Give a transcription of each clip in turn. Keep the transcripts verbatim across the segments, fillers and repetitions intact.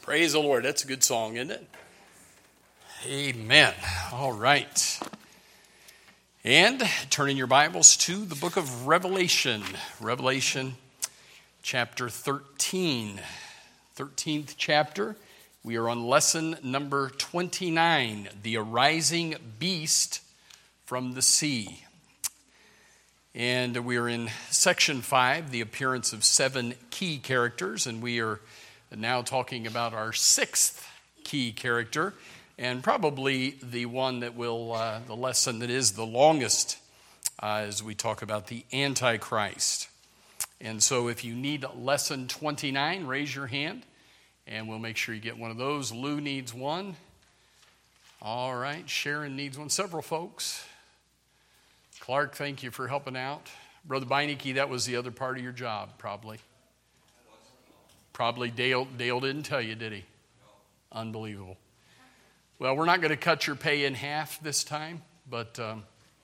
Praise the Lord. That's a good song, isn't it? Amen. All right. And turn in your Bibles to the book of Revelation. Revelation chapter thirteen. thirteenth chapter. We are on lesson number twenty-nine, the arising beast from the sea. And we are in section five, the appearance of seven key characters, and we are now talking about our sixth key character, and probably the one that will, uh, the lesson that is the longest uh, as we talk about the Antichrist. And so if you need lesson twenty-nine, raise your hand, and we'll make sure you get one of those. Lou needs one. All right, Sharon needs one. Several folks. Clark, thank you for helping out. Brother Beinecke, that was the other part of your job, probably. Probably Dale, Dale didn't tell you, did he? No. Unbelievable. Well, we're not going to cut your pay in half this time, but um,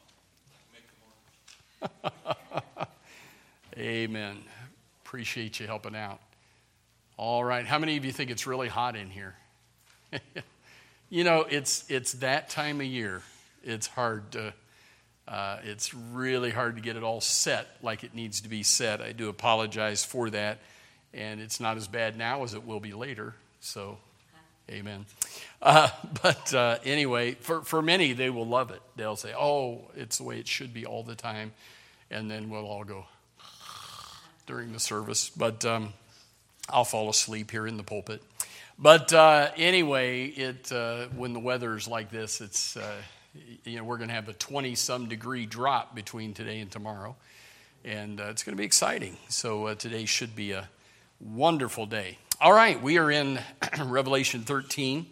amen. Appreciate you helping out. All right, how many of you think it's really hot in here? You know, it's it's that time of year. It's hard to, uh, it's really hard to get it all set like it needs to be set. I do apologize for that. And it's not as bad now as it will be later. So, amen. Uh, but uh, anyway, for, for many, they will love it. They'll say, oh, it's the way it should be all the time. And then we'll all go during the service. But um, I'll fall asleep here in the pulpit. But uh, anyway, it uh, when the weather's like this, it's uh, you know we're going to have a twenty-some degree drop between today and tomorrow. And uh, it's going to be exciting. So uh, today should be a wonderful day. All right, we are in Revelation thirteen.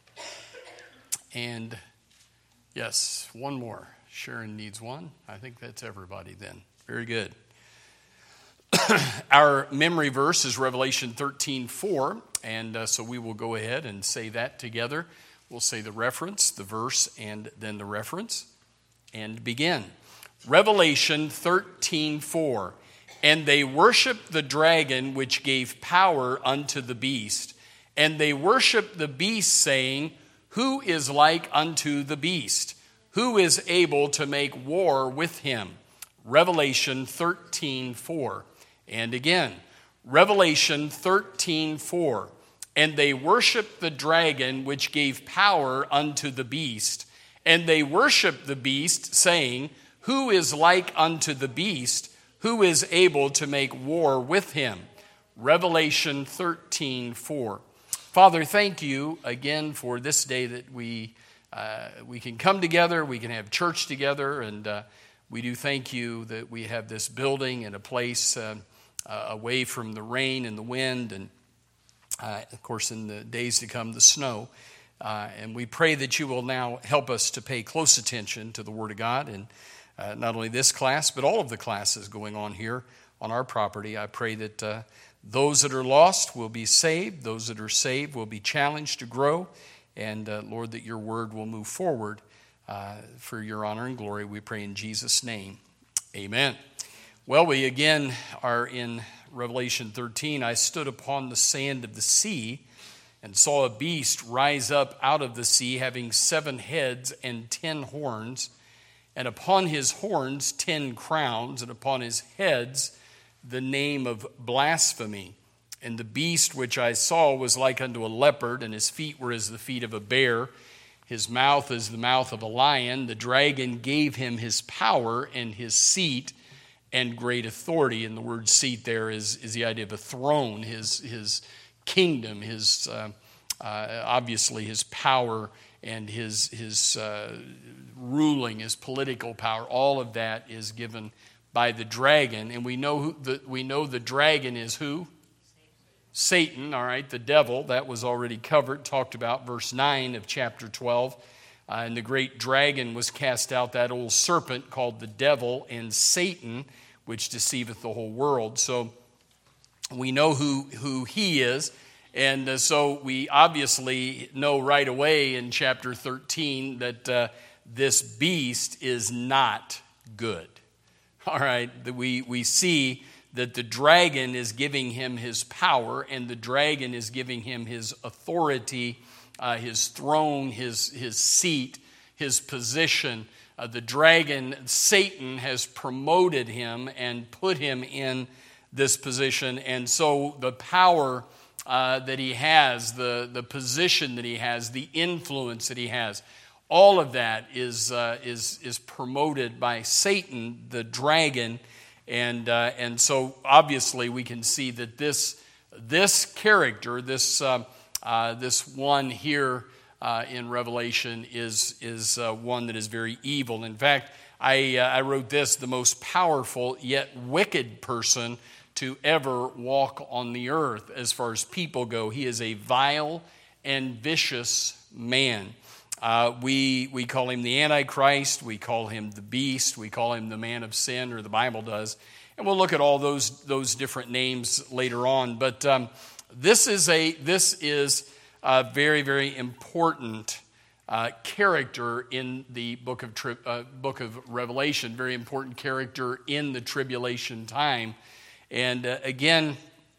And yes, one more. Sharon needs one. I think that's everybody then. Very good. Our memory verse is Revelation thirteen four. And uh, so we will go ahead and say that together. We'll say the reference, the verse, and then the reference. And begin. Revelation thirteen four. And they worshiped the dragon which gave power unto the beast. And they worshiped the beast, saying, Who is like unto the beast? Who is able to make war with him? Revelation thirteen four. And again, Revelation thirteen four. And they worshiped the dragon which gave power unto the beast. And they worshiped the beast, saying, Who is like unto the beast? Who is able to make war with him? Revelation thirteen four. Father, thank you again for this day that we uh, we can come together, we can have church together, and uh, we do thank you that we have this building and a place uh, uh, away from the rain and the wind, and uh, of course in the days to come, the snow. Uh, and we pray that you will now help us to pay close attention to the Word of God, and Uh, not only this class, but all of the classes going on here on our property. I pray that uh, those that are lost will be saved, those that are saved will be challenged to grow, and uh, Lord, that your word will move forward uh, for your honor and glory. We pray in Jesus' name. Amen. Well, we again are in Revelation thirteen. I stood upon the sand of the sea and saw a beast rise up out of the sea, having seven heads and ten horns, and upon his horns ten crowns, and upon his heads the name of blasphemy. And the beast which I saw was like unto a leopard, and his feet were as the feet of a bear. His mouth is the mouth of a lion. The dragon gave him his power and his seat and great authority. And the word seat there is, is the idea of a throne, his, his kingdom, his uh, uh, obviously his power and his his uh, ruling, his political power. All of that is given by the dragon, and we know who the, we know the dragon is who? Satan. Satan, all right, the devil. That was already covered, talked about, verse nine of chapter twelve. Uh, and the great dragon was cast out, that old serpent called the devil and Satan, which deceiveth the whole world. So we know who who he is. And uh, so we obviously know right away in chapter thirteen that uh, this beast is not good. All right, we, we see that the dragon is giving him his power, and the dragon is giving him his authority, uh, his throne, his, his seat, his position. Uh, the dragon, Satan, has promoted him and put him in this position. And so the power uh, that he has, the, the position that he has, the influence that he has, all of that is, uh, is, is promoted by Satan, the dragon. And, uh, and so obviously we can see that this, this character, this, uh, uh, this one here, Uh, in Revelation is is uh, one that is very evil. In fact, I uh, I wrote this: the most powerful yet wicked person to ever walk on the earth, as far as people go. He is a vile and vicious man. Uh, we we call him the Antichrist. We call him the Beast. We call him the Man of Sin, or the Bible does. And we'll look at all those those different names later on. But um, this is a this is. A very, very important uh, character in the book of tri- uh, book of Revelation. Very important character in the tribulation time. And uh, again,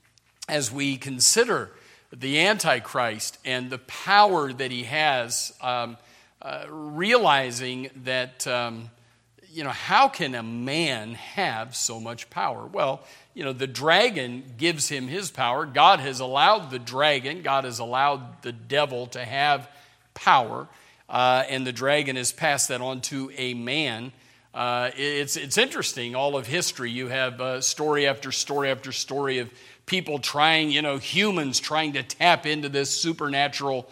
as we consider the Antichrist and the power that he has, um, uh, realizing that um, you know, how can a man have so much power? Well, you know, the dragon gives him his power. God has allowed the dragon, God has allowed the devil to have power, uh, and the dragon has passed that on to a man. Uh, it's it's interesting, all of history. You have uh, story after story after story of people trying, you know, humans trying to tap into this supernatural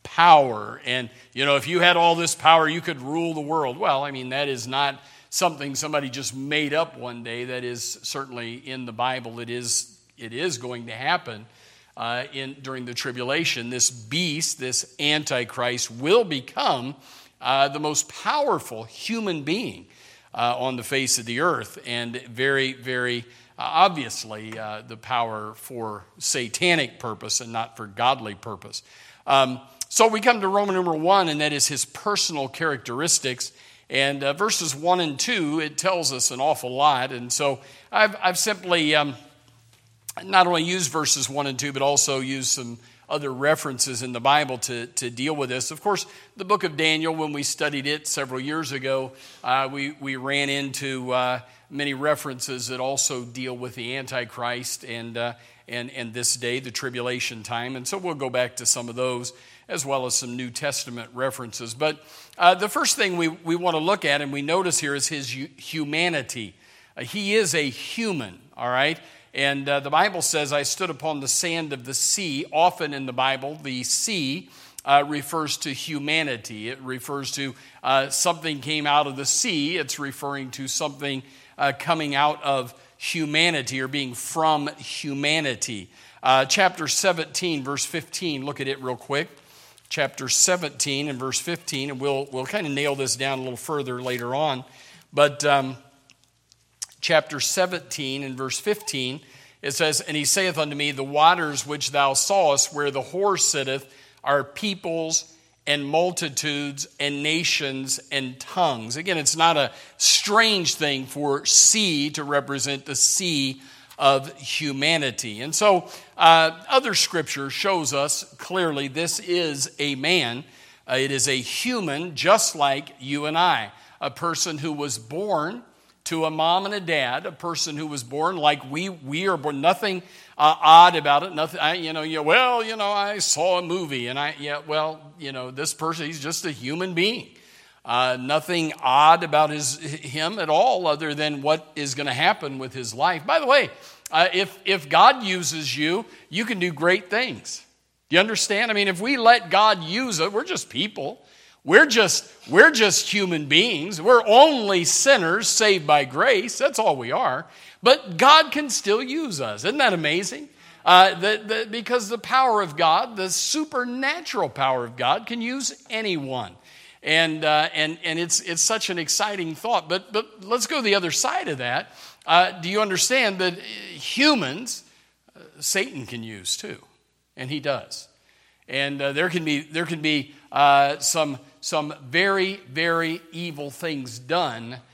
power. And, you know, if you had all this power, you could rule the world. Well, I mean, that is not something somebody just made up one day. That is certainly in the Bible. It is it is going to happen uh, in during the tribulation. This beast, this Antichrist, will become uh, the most powerful human being uh, on the face of the earth, and very, very uh, obviously uh, the power for satanic purpose and not for godly purpose. Um, so we come to Roman number one, and that is his personal characteristics. And uh, verses one and two, it tells us an awful lot. And so I've, I've simply um, not only used verses one and two, but also used some other references in the Bible to, to deal with this. Of course, the book of Daniel, when we studied it several years ago, uh, we, we ran into uh, many references that also deal with the Antichrist and, uh, and, and this day, the tribulation time. And so we'll go back to some of those, as well as some New Testament references. But uh, the first thing we, we want to look at and we notice here is his humanity. Uh, he is a human, all right? And uh, the Bible says, I stood upon the sand of the sea. Often in the Bible, the sea uh, refers to humanity. It refers to uh, something came out of the sea. It's referring to something uh, coming out of humanity or being from humanity. Uh, chapter seventeen, verse fifteen, look at it real quick. Chapter seventeen and verse fifteen, and we'll we'll kind of nail this down a little further later on. But um, chapter seventeen and verse fifteen, it says, And he saith unto me, The waters which thou sawest, where the whore sitteth, are peoples and multitudes and nations and tongues. Again, it's not a strange thing for sea to represent the sea of humanity. And so uh, other scripture shows us clearly this is a man. Uh, it is a human just like you and I. A person who was born to a mom and a dad. A person who was born like we we are born. Nothing uh, odd about it. Nothing. I, you know. You, well, you know. I saw a movie, and I. Yeah. Well, you know. This person. He's just a human being. Uh, nothing odd about his him at all, other than what is going to happen with his life. By the way, uh, if if God uses you, you can do great things. Do you understand? I mean, if we let God use it, we're just people. We're just we're just human beings. We're only sinners saved by grace. That's all we are. But God can still use us. Isn't that amazing? Uh, the, the, because the power of God, the supernatural power of God, can use anyone. And uh, and and it's it's such an exciting thought. But but let's go to the other side of that. Uh, do you understand that humans, uh, Satan can use too, and he does. And uh, there can be there can be uh, some some very very evil things done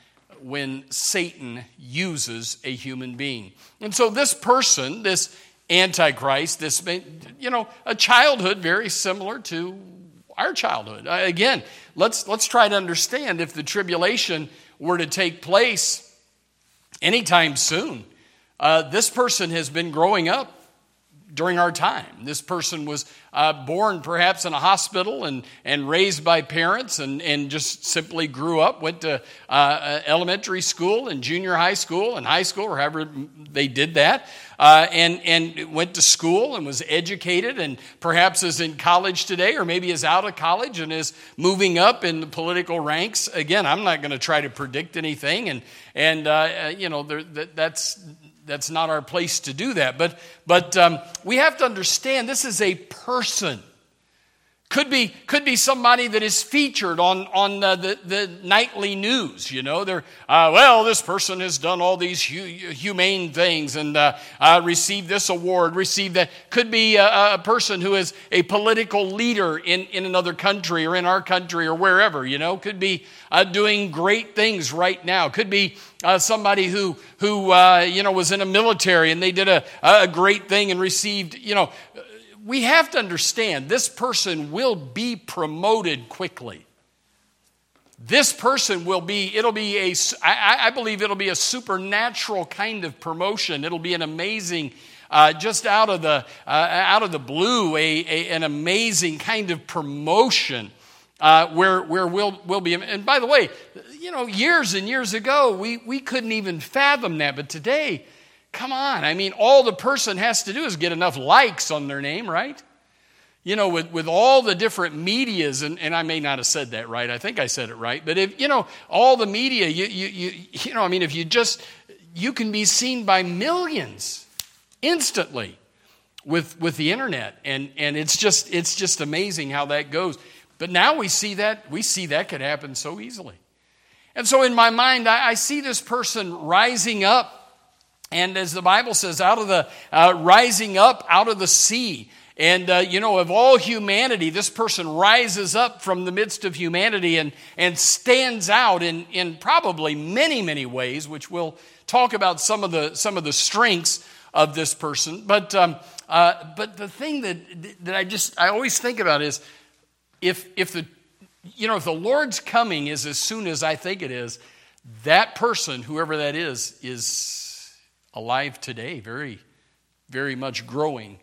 when Satan uses a human being. And so this person, this Antichrist, this, you know, a childhood very similar to our childhood. Uh, again, let's let's try to understand if the tribulation were to take place anytime soon. Uh, this person has been growing up during our time. This person was uh, born perhaps in a hospital and, and raised by parents and, and just simply grew up, went to uh, elementary school and junior high school and high school, or however they did that, uh, and, and went to school and was educated and perhaps is in college today or maybe is out of college and is moving up in the political ranks. Again, I'm not going to try to predict anything, and, and uh, you know, there, that, that's... That's not our place to do that. But but um, we have to understand this is a person. Could be could be somebody that is featured on on uh, the the nightly news. You know, they're uh, well, this person has done all these hu- humane things and uh, uh, received this award, received that. Could be a, a person who is a political leader in, in another country or in our country or wherever. You know, could be uh, doing great things right now. Could be uh, somebody who who uh, you know was in a military and they did a a great thing and received, you know. We have to understand this person will be promoted quickly. This person will be, it'll be a, I, I believe it'll be a supernatural kind of promotion. It'll be an amazing, uh, just out of the uh, out of the blue, a, a an amazing kind of promotion uh, where where we'll we'll be. And by the way, you know, years and years ago, we we couldn't even fathom that, but today. Come on, I mean, all the person has to do is get enough likes on their name, right? You know, with, with all the different medias, and, and I may not have said that right, I think I said it right, but if, you know, all the media, you, you, you, you know, I mean, if you just, you can be seen by millions instantly with, with the internet, and, and it's just, it's just amazing how that goes. But now we see that, we see that could happen so easily. And so in my mind, I, I see this person rising up. And as the Bible says, out of the uh, rising up out of the sea. And, uh, you know, of all humanity, this person rises up from the midst of humanity and, and stands out in, in probably many, many ways, which we'll talk about some of the some of the strengths of this person. But um, uh, but the thing that that I just I always think about is if if the you know if the Lord's coming is as soon as I think it is, that person, whoever that is, is alive today, very, very much growing,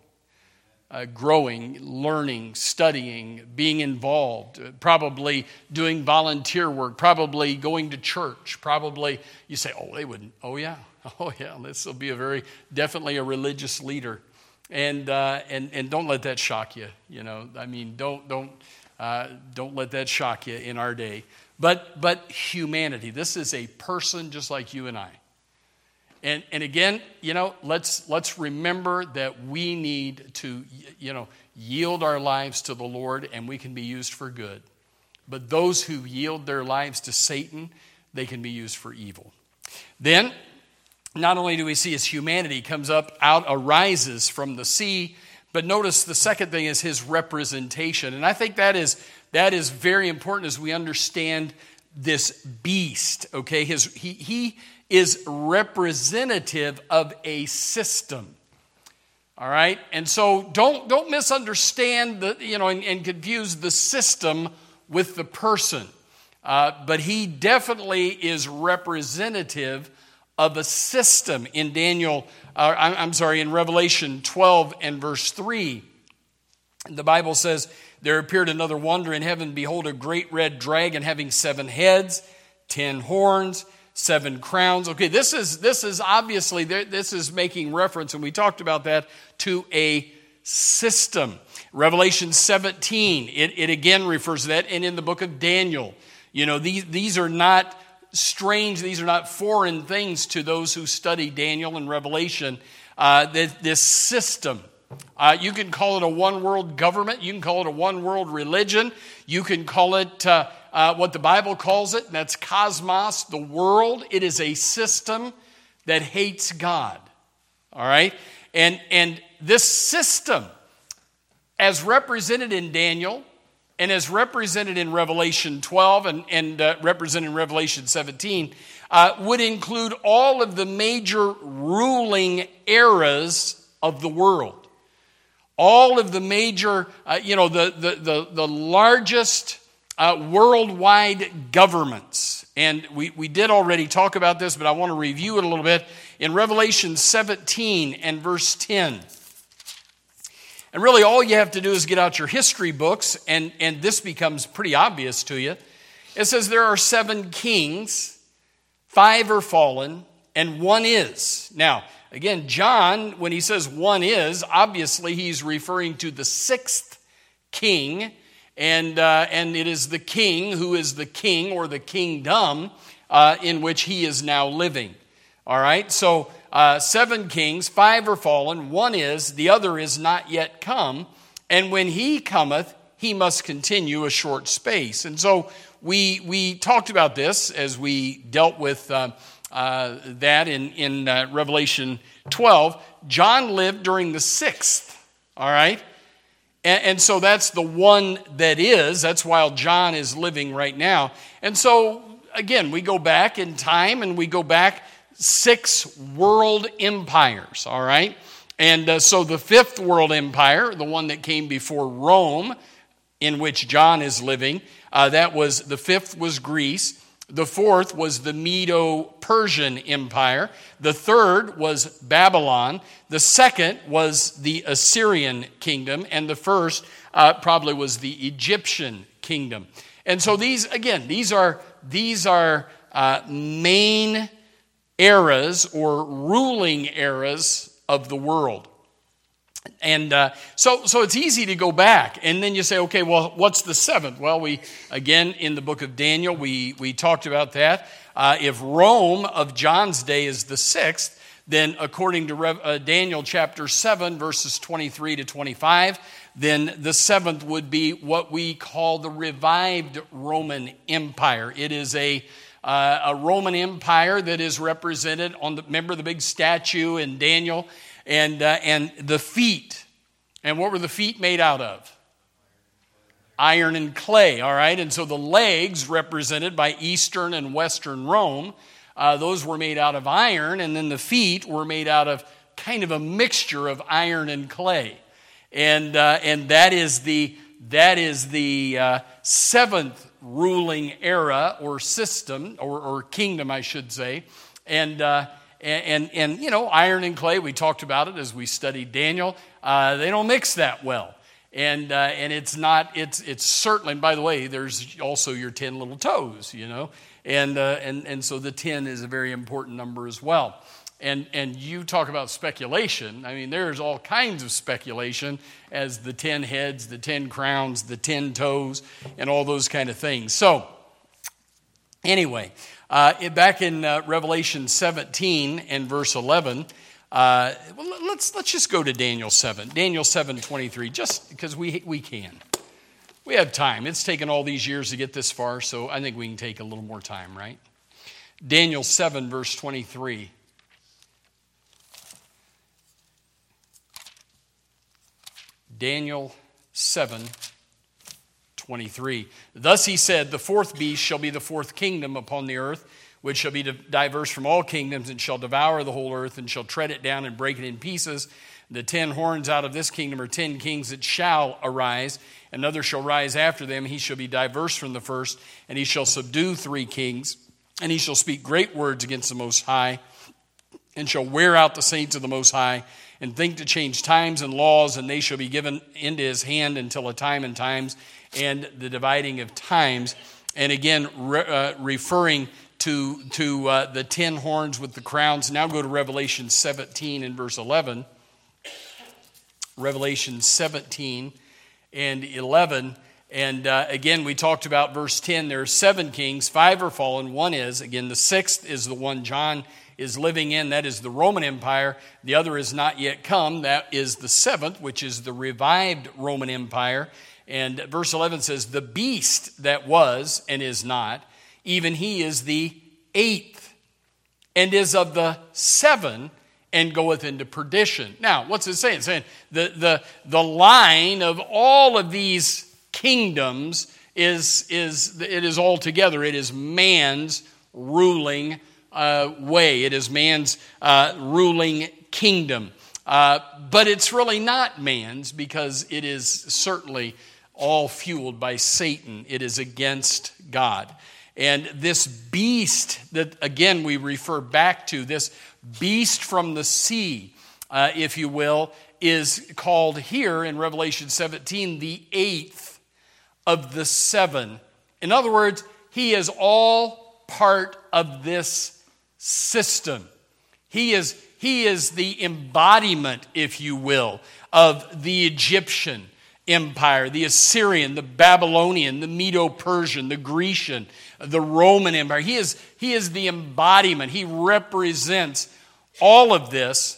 uh, growing, learning, studying, being involved, uh, probably doing volunteer work, probably going to church, probably, you say, oh, they wouldn't, oh yeah, oh yeah, this will be a very, definitely a religious leader. And uh, and and don't let that shock you, you know, I mean, don't, don't, uh, don't let that shock you in our day. But, but humanity, this is a person just like you and I. And and again, you know, let's let's remember that we need to, you know, yield our lives to the Lord, and we can be used for good. But those who yield their lives to Satan, they can be used for evil. Then, not only do we see his humanity comes up, out, arises from the sea, but notice the second thing is his representation. And I think that is that is very important as we understand this beast. Okay, his he he. is representative of a system. All right? And so don't don't misunderstand the, you know, and, and confuse the system with the person. Uh, but he definitely is representative of a system. In Daniel, uh, I'm, I'm sorry, in Revelation twelve and verse three, the Bible says, there appeared another wonder in heaven. Behold, a great red dragon having seven heads, ten horns, seven crowns. Okay, this is this is obviously, this is making reference, and we talked about that, to a system. Revelation seventeen, it, it again refers to that, and in the book of Daniel. You know, these, these are not strange, these are not foreign things to those who study Daniel and Revelation. Uh, this, this system. Uh, you can call it a one-world government. You can call it a one-world religion. You can call it uh, uh, what the Bible calls it, and that's cosmos, the world. It is a system that hates God. All right? And, and this system, as represented in Daniel, and as represented in Revelation twelve and, and uh, represented in Revelation seventeen, uh, would include all of the major ruling eras of the world. All of the major, uh, you know, the, the, the, the largest uh, worldwide governments. And we, we did already talk about this, but I want to review it a little bit. In Revelation seventeen and verse ten. And really all you have to do is get out your history books, and, and this becomes pretty obvious to you. It says there are seven kings, five are fallen, and one is. Now, again, John, when he says one is, obviously he's referring to the sixth king, and, uh, and it is the king who is the king or the kingdom uh, in which he is now living. All right, so uh, seven kings, five are fallen, one is, the other is not yet come, and when he cometh, he must continue a short space. And so we we talked about this as we dealt with uh, uh, that in, in uh, Revelation twelve. John lived during the sixth, all right? And, and so that's the one that is. That's while John is living right now. And so, again, we go back in time and we go back six world empires, all right? And uh, so the fifth world empire, the one that came before Rome, in which John is living, uh, that was, the fifth was Greece. The fourth was the Medo-Persian Empire. The third was Babylon. The second was the Assyrian kingdom. And the first uh, probably was the Egyptian kingdom. And so these, again, these are, these are uh, main eras or ruling eras of the world. And uh, so so it's easy to go back. And then you say, okay, well, what's the seventh? Well, we, again, in the book of Daniel, we, we talked about that. Uh, if Rome of John's day is the sixth, then according to Rev, uh, Daniel chapter seven, verses twenty-three to twenty-five, then the seventh would be what we call the revived Roman Empire. It is a Uh, a Roman Empire that is represented on the, remember the big statue in Daniel, and uh, and the feet. And what were the feet made out of? Iron and clay, all right? And so the legs, represented by Eastern and Western Rome, uh, those were made out of iron, and then the feet were made out of kind of a mixture of iron and clay. And uh, and that is the that is the uh, seventh ruling era or system or, or kingdom, I should say. And, uh, and, and, and, you know, iron and clay, we talked about it as we studied Daniel. Uh, they don't mix that well. And, uh, and it's not, it's, it's certainly, and by the way, there's also your ten little toes, you know. And, uh, and, and so the ten is a very important number as well. And and you talk about speculation. I mean, there's all kinds of speculation as the ten heads, the ten crowns, the ten toes, and all those kind of things. So, anyway, uh, it, back in uh, Revelation seventeen and verse eleven, uh, well, let's let's just go to Daniel seven. Daniel seven twenty-three, just because we we can. We have time. It's taken all these years to get this far, so I think we can take a little more time, right? Daniel seven, verse twenty-three. Daniel seven twenty-three. Thus he said, the fourth beast shall be the fourth kingdom upon the earth, which shall be diverse from all kingdoms, and shall devour the whole earth, and shall tread it down and break it in pieces. The ten horns out of this kingdom are ten kings that shall arise. Another shall rise after them. He shall be diverse from the first, and he shall subdue three kings. And he shall speak great words against the Most High, and shall wear out the saints of the Most High, and think to change times and laws, and they shall be given into his hand until a time and times, and the dividing of times. And again, re, uh, referring to, to uh, the ten horns with the crowns. Now go to Revelation seventeen and verse eleven. Revelation seventeen and eleven. And uh, again, we talked about verse ten. There are seven kings, five are fallen, one is. Again, the sixth is the one John is living in. That is the Roman Empire. The other is not yet come. That is the seventh, which is the revived Roman Empire. And verse eleven says, the beast that was and is not, even he is the eighth, and is of the seven, and goeth into perdition. Now, what's it saying? It's saying the, the, the line of all of these kingdoms is, is it is all together. It is man's ruling uh, way. It is man's uh, ruling kingdom. Uh, but it's really not man's, because it is certainly all fueled by Satan. It is against God. And this beast that, again, we refer back to, this beast from the sea, uh, if you will, is called here in Revelation seventeen the eighth of the seven. In other words, he is all part of this system. He is, he is the embodiment, if you will, of the Egyptian empire, the Assyrian, the Babylonian, the Medo-Persian, the Grecian, the Roman Empire. He is, he is the embodiment. He represents all of this.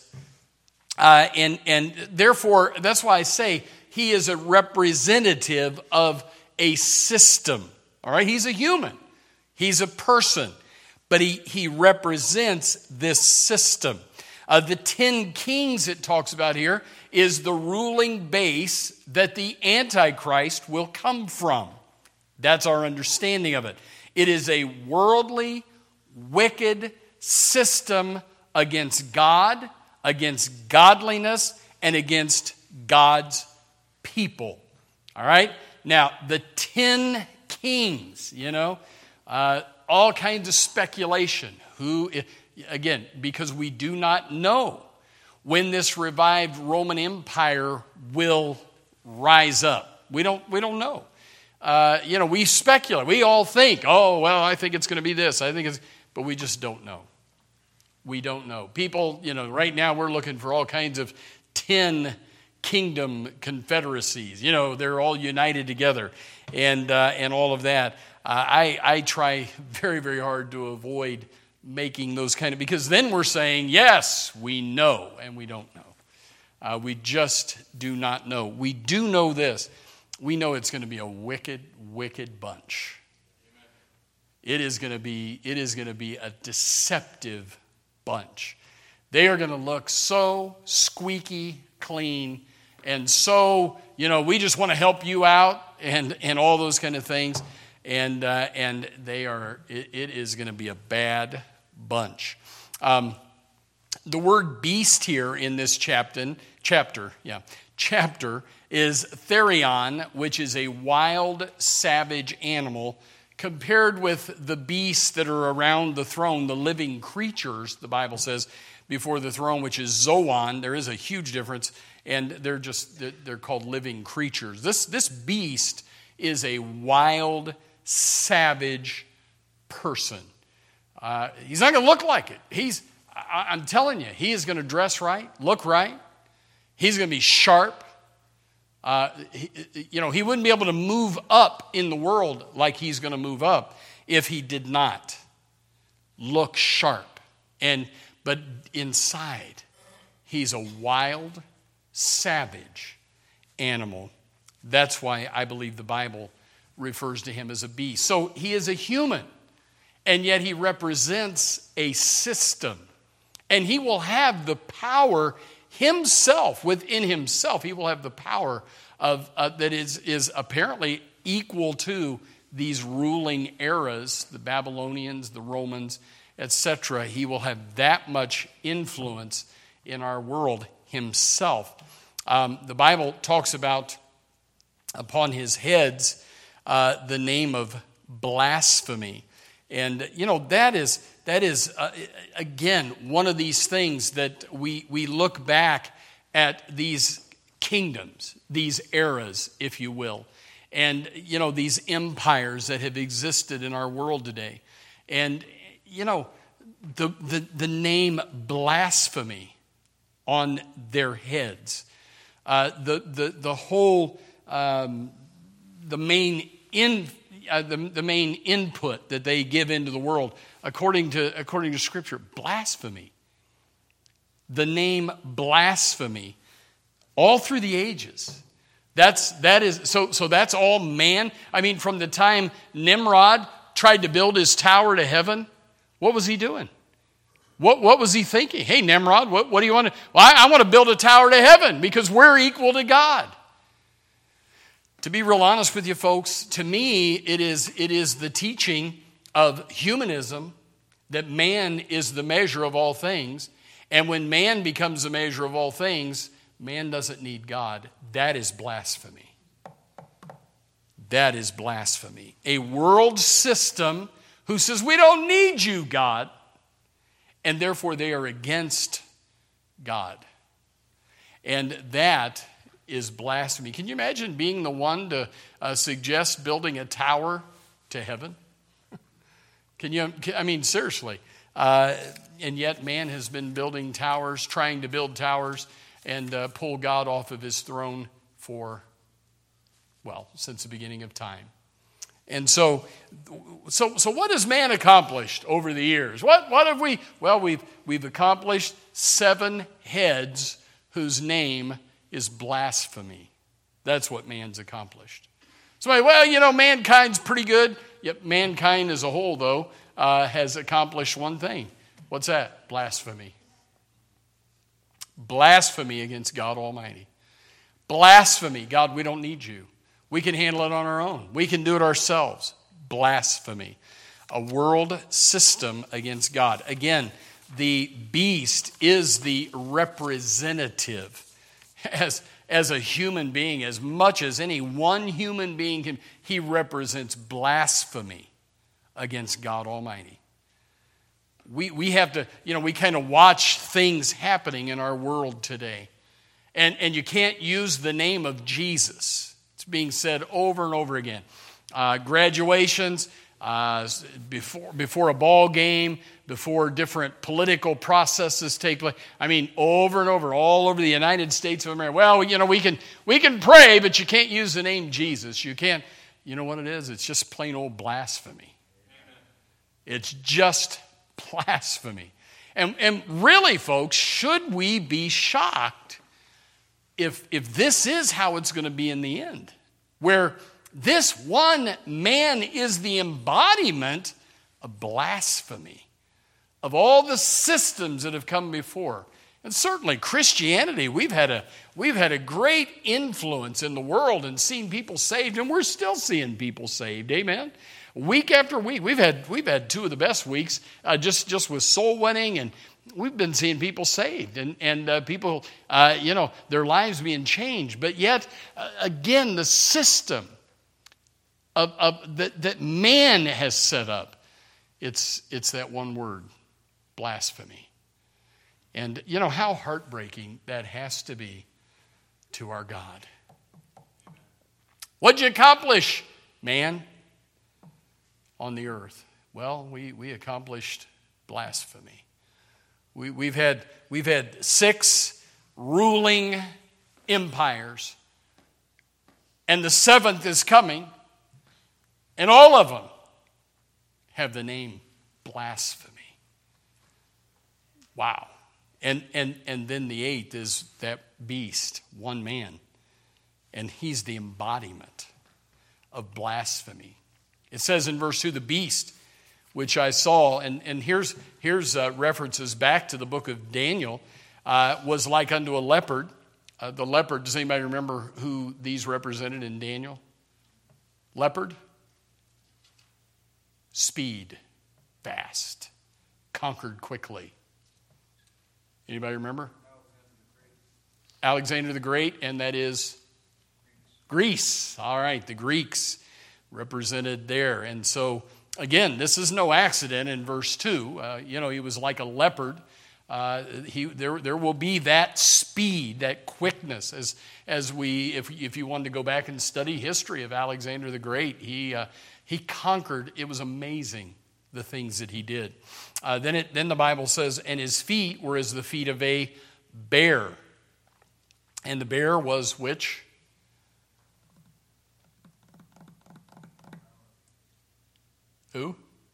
Uh, and, and therefore, that's why I say he is a representative of a system. All right? He's a human. He's a person. But he, he represents this system. Uh, the ten kings it talks about here is the ruling base that the Antichrist will come from. That's our understanding of it. It is a worldly, wicked system against God, against godliness, and against God's people. All right? Now, the ten kings, you know, uh, all kinds of speculation. Who, again, because we do not know when this revived Roman Empire will rise up. We don't, we don't know. Uh, you know, we speculate. We all think, oh, well, I think it's going to be this. I think it's, but we just don't know. We don't know. People, you know, right now we're looking for all kinds of ten kingdom confederacies. You know, they're all united together and uh, and all of that. Uh, I, I try very, very hard to avoid making those kind of, because then we're saying, yes, we know, and we don't know. Uh, we just do not know. We do know this. We know it's going to be a wicked, wicked bunch. It is going to be, it is going to be a deceptive bunch. They are going to look so squeaky clean and so, you know, we just want to help you out and, and all those kind of things. And uh, and they are, it, it is going to be a bad bunch. Um, the word beast here in this chapter, chapter, yeah, chapter is therion, which is a wild, savage animal, compared with the beasts that are around the throne, the living creatures, the Bible says, before the throne, which is zoon. There is a huge difference, and they're just, they're called living creatures. This, this beast is a wild, savage person. Uh, he's not going to look like it. He's, I, I'm telling you, he is going to dress right, look right. He's going to be sharp. Uh, he, you know, he wouldn't be able to move up in the world like he's going to move up if he did not look sharp. And but inside, he's a wild, savage animal. That's why I believe the Bible refers to him as a beast. So he is a human, and yet he represents a system. And he will have the power himself, within himself. He will have the power of uh, that is, is apparently equal to these ruling eras, the Babylonians, the Romans, et cetera. He will have that much influence in our world himself. Um, the Bible talks about upon his heads Uh, the name of blasphemy. And, you know, that is, that is uh, again, one of these things that we, we look back at these kingdoms, these eras, if you will, and, you know, these empires that have existed in our world today. And, you know, the, the, the name blasphemy on their heads, uh, the, the, the whole, um, the main In, uh, the, the main input that they give into the world, according to according to Scripture, blasphemy. The name blasphemy, all through the ages. That's that is so so. That's all man. I mean, from the time Nimrod tried to build his tower to heaven, what was he doing? What what was he thinking? Hey, Nimrod, what what do you want to? Well, I, I want to build a tower to heaven because we're equal to God. To be real honest with you folks, to me, it is, it is the teaching of humanism that man is the measure of all things. And when man becomes the measure of all things, man doesn't need God. That is blasphemy. That is blasphemy. A world system who says, we don't need you, God, and therefore they are against God. And that is blasphemy. Can you imagine being the one to uh, suggest building a tower to heaven? Can you, I mean, seriously. Uh, and yet man has been building towers, trying to build towers, and uh, pull God off of his throne for, well, since the beginning of time. And so, so, so what has man accomplished over the years? What, what have we? Well, we've, we've accomplished seven heads whose name is blasphemy. That's what man's accomplished. Somebody, well, you know, mankind's pretty good. Yep, mankind as a whole, though, uh, has accomplished one thing. What's that? Blasphemy. Blasphemy against God Almighty. Blasphemy. God, we don't need you. We can handle it on our own. We can do it ourselves. Blasphemy. A world system against God. Again, the beast is the representative. As, as a human being, as much as any one human being can, he represents blasphemy against God Almighty. We, we have to, you know, we kind of watch things happening in our world today. And, and you can't use the name of Jesus. Being said over and over again. Uh, graduations, uh, before, before a ball game, before different political processes take place. I mean, over and over, all over the United States of America. Well, you know, we can we can pray, but you can't use the name Jesus. You can't, you know what it is? It's just plain old blasphemy. It's just blasphemy. And, and really, folks, should we be shocked If, if this is how it's going to be in the end, where this one man is the embodiment of blasphemy, of all the systems that have come before. And certainly Christianity, we've had a, we've had a great influence in the world and seen people saved, and we're still seeing people saved, amen? Week after week, we've had, we've had two of the best weeks uh, just, just with soul winning, and we've been seeing people saved and, and uh, people, uh, you know, their lives being changed. But yet, uh, again, the system of, of that, that man has set up, it's, it's that one word, blasphemy. And you know how heartbreaking that has to be to our God. What'd you accomplish, man, on the earth? Well, we, we accomplished blasphemy. We, we've had we've had six ruling empires, and the seventh is coming, and all of them have the name blasphemy. Wow. And and and then the eighth is that beast, one man, and he's the embodiment of blasphemy. It says in verse two, the beast which I saw, and, and here's, here's uh, references back to the book of Daniel, uh, was like unto a leopard. Uh, the leopard, does anybody remember who these represented in Daniel? Leopard? Speed, fast, conquered quickly. Anybody remember? Alexander the Great, and that is Greece. All right, the Greeks represented there. And so, again, this is no accident in verse two. Uh, you know, he was like a leopard. Uh, he, there, there will be that speed, that quickness. As, as we, if, if you wanted to go back and study history of Alexander the Great, he, uh, he conquered. It was amazing, the things that he did. Uh, then, it, then the Bible says, and his feet were as the feet of a bear. And the bear was which? Who?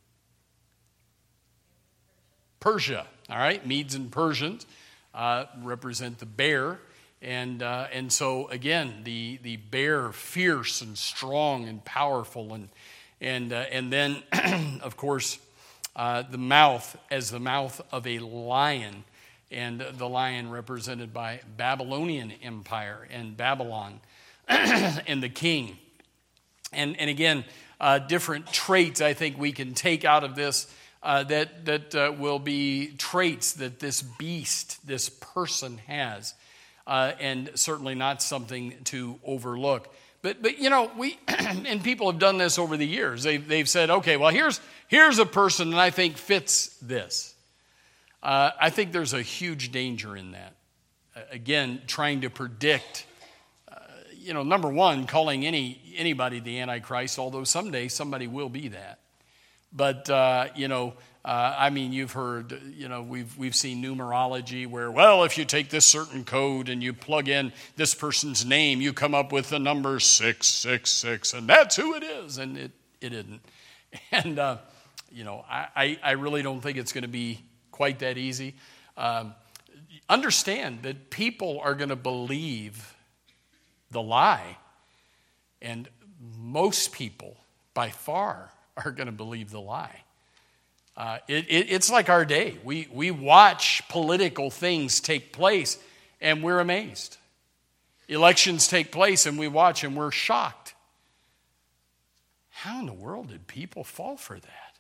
Persia. All right, Medes and Persians uh, represent the bear, and uh, and so again, the the bear, fierce and strong and powerful, and and uh, and then of course uh, the mouth as the mouth of a lion, and the lion represented by Babylonian Empire and Babylon. and the king. And, and again, uh, different traits I think we can take out of this uh, that, that uh, will be traits that this beast, this person has, uh, and certainly not something to overlook. But, but you know, we and people have done this over the years. They've, they've said, okay, well, here's, here's a person that I think fits this. Uh, I think there's a huge danger in that. Uh, again, trying to predict, uh, you know, number one, calling any anybody the Antichrist, although someday somebody will be that. But, uh, you know, uh, I mean, you've heard, you know, we've we've seen numerology where, well, if you take this certain code and you plug in this person's name, you come up with the number six six six, and that's who it is. And it, it isn't. And, uh, you know, I, I, I really don't think it's going to be quite that easy. Um, understand that people are going to believe the lie, and most people, by far, are going to believe the lie. Uh, it, it, it's like our day. We, we watch political things take place, and we're amazed. Elections take place, and we watch, and we're shocked. How in the world did people fall for that?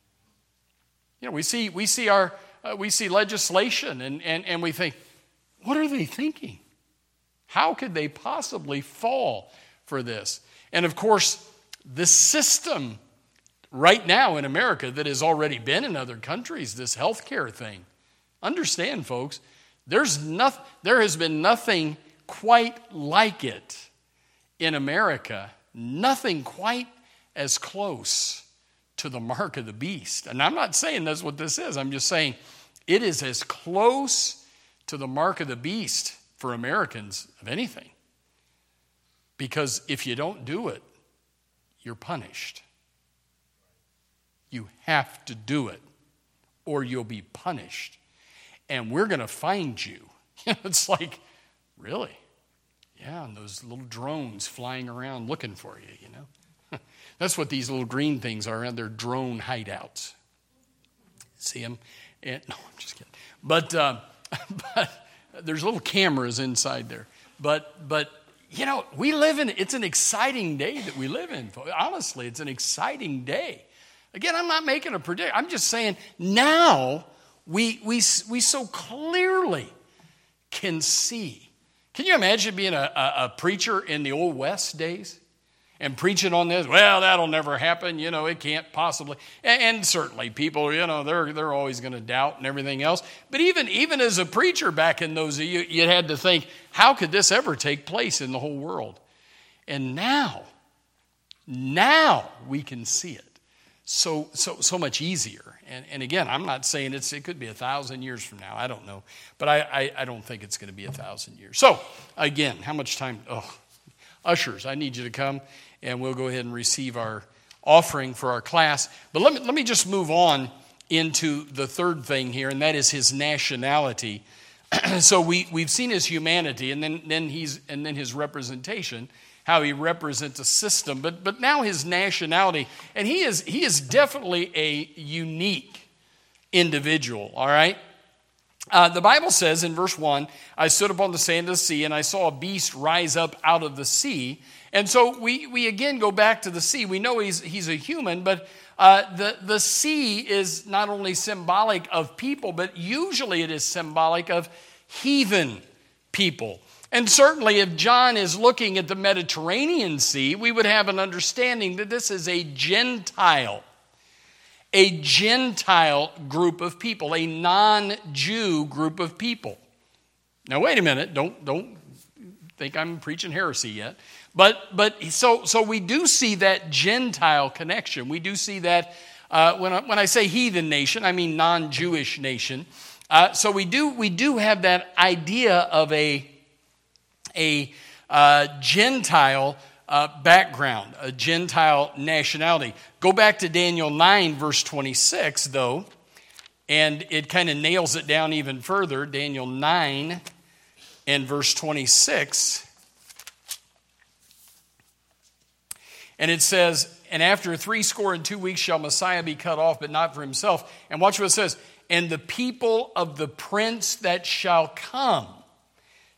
You know, we see we see our uh, we see legislation, and, and, and we think, what are they thinking? How could they possibly fall for this? And of course, the system right now in America that has already been in other countries, this healthcare thing. Understand, folks, there's nothing, there has been nothing quite like it in America, nothing quite as close to the mark of the beast. And I'm not saying that's what this is. I'm just saying it is as close to the mark of the beast for Americans of anything. Because if you don't do it, you're punished. You have to do it, or you'll be punished. And we're going to find you. It's like, really? Yeah, and those little drones flying around looking for you, you know. That's what these little green things are. They're drone hideouts. See them? And, no, I'm just kidding. But, uh, but there's little cameras inside there. But, but you know, we live in, it's an exciting day that we live in. Honestly, it's an exciting day. Again, I'm not making a prediction. I'm just saying now we, we, we so clearly can see. Can you imagine being a, a, a preacher in the Old West days and preaching on this? Well, that'll never happen. You know, it can't possibly. And, and certainly people, you know, they're they're always going to doubt and everything else. But even, even as a preacher back in those, you, you had to think, how could this ever take place in the whole world? And now, now we can see it. So so so much easier. And and again, I'm not saying it's it could be a thousand years from now. I don't know. But I, I, I don't think it's going to be a thousand years. So again, how much time? Oh, ushers, I need you to come, and we'll go ahead and receive our offering for our class. But let me let me just move on into the third thing here, and that is his nationality. So we we've seen his humanity, and then then he's and then his representation. How he represents a system, but but now his nationality, and he is he is definitely a unique individual. All right, uh, the Bible says in verse one, "I stood upon the sand of the sea, and I saw a beast rise up out of the sea." And so we we again go back to the sea. We know he's he's a human, but uh, the the sea is not only symbolic of people, but usually it is symbolic of heathen people. And certainly if John is looking at the Mediterranean Sea, we would have an understanding that this is a Gentile, a Gentile group of people, a non-Jew group of people. Now wait a minute, don't don't think I'm preaching heresy yet. But but so so we do see that Gentile connection. We do see that uh, when I, when I say heathen nation, I mean non-Jewish nation. Uh, so we do we do have that idea of a a uh, Gentile uh, background, a Gentile nationality. Go back to Daniel nine, verse twenty-six, though, and it kind of nails it down even further. Daniel nine and verse twenty-six. And it says, "And after three score and two weeks shall Messiah be cut off, but not for himself." And watch what it says. "And the people of the prince that shall come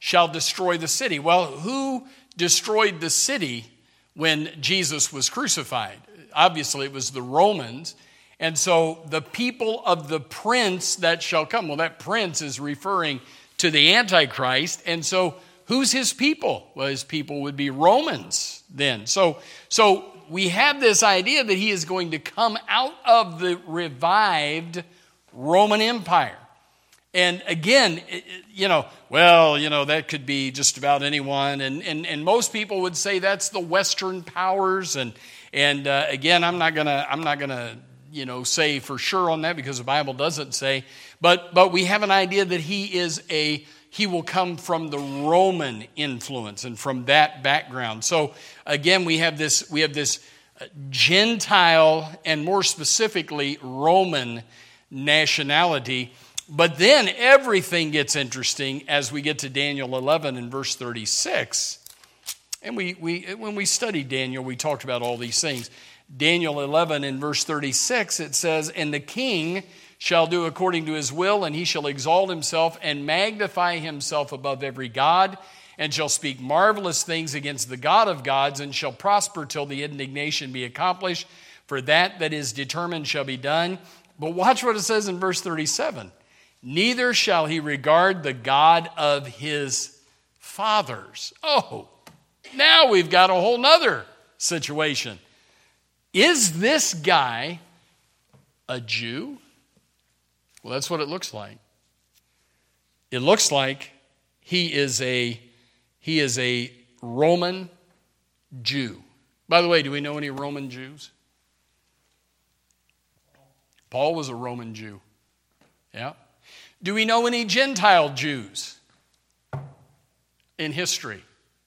shall destroy the city. Well, who destroyed the city when Jesus was crucified? Obviously, it was the Romans. And so the people of the prince that shall come. Well, that prince is referring to the Antichrist. And so who's his people? Well, his people would be Romans then. So, so we have this idea that he is going to come out of the revived Roman Empire. And again, you know, well, you know, that could be just about anyone. And and, and most people would say that's the Western powers. And and uh, again, I'm not gonna I'm not gonna you know say for sure on that because the Bible doesn't say. But but we have an idea that he is a he will come from the Roman influence and from that background. So again, we have this we have this Gentile and more specifically Roman nationality. But then everything gets interesting as we get to Daniel eleven and verse thirty-six. And we, we when we studied Daniel, we talked about all these things. Daniel eleven and verse thirty-six, it says, "And the king shall do according to his will, and he shall exalt himself and magnify himself above every god, and shall speak marvelous things against the God of gods, and shall prosper till the indignation be accomplished. For that that is determined shall be done." But watch what it says in verse thirty-seven. "Neither shall he regard the God of his fathers." Oh, now we've got a whole nother situation. Is this guy a Jew? Well, that's what it looks like. It looks like he is a he is a Roman Jew. By the way, do we know any Roman Jews? Paul was a Roman Jew. Yeah. Do we know any Gentile Jews in history?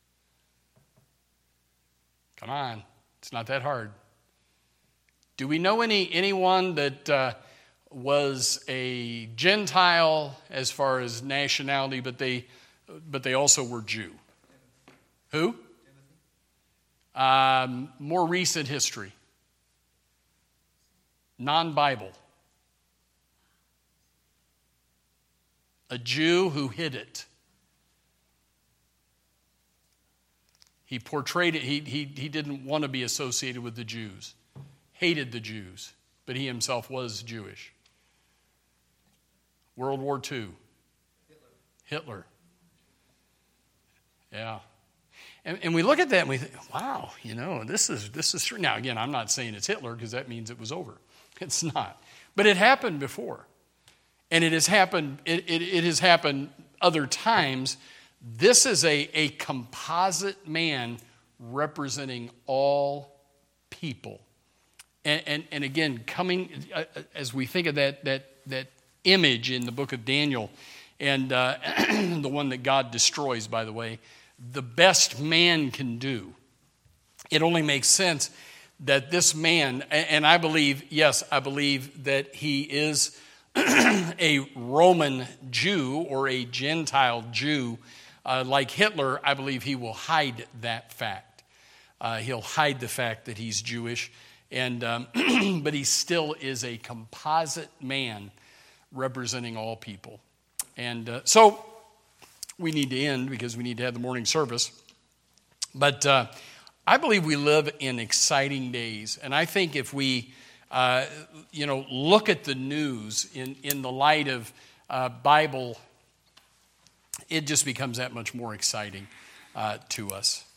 Come on, it's not that hard. Do we know any anyone that uh, was a Gentile as far as nationality, but they but they also were Jew? Who? Um, more recent history. Non-Bible. A Jew who hid it. He portrayed it. He, he, he didn't want to be associated with the Jews. Hated the Jews. But he himself was Jewish. World War Two. Hitler. Hitler. Yeah. And, and we look at that and we think, wow, you know, this is this is true. Now, again, I'm not saying it's Hitler because that means it was over. It's not. But it happened before. And it has happened, it, it, it has happened other times. This is a, a composite man representing all people. And, and, and again, coming, uh, as we think of that, that, that image in the book of Daniel, and uh, the one that God destroys, by the way, the best man can do. It only makes sense that this man, and I believe, yes, I believe that he is a Roman Jew or a Gentile Jew, uh, like Hitler. I believe he will hide that fact. Uh, he'll hide the fact that he's Jewish, and um, but he still is a composite man representing all people. And uh, so we need to end because we need to have the morning service. But uh, I believe we live in exciting days, and I think if we Uh, you know, look at the news in, in the light of uh, Bible, it just becomes that much more exciting uh, to us.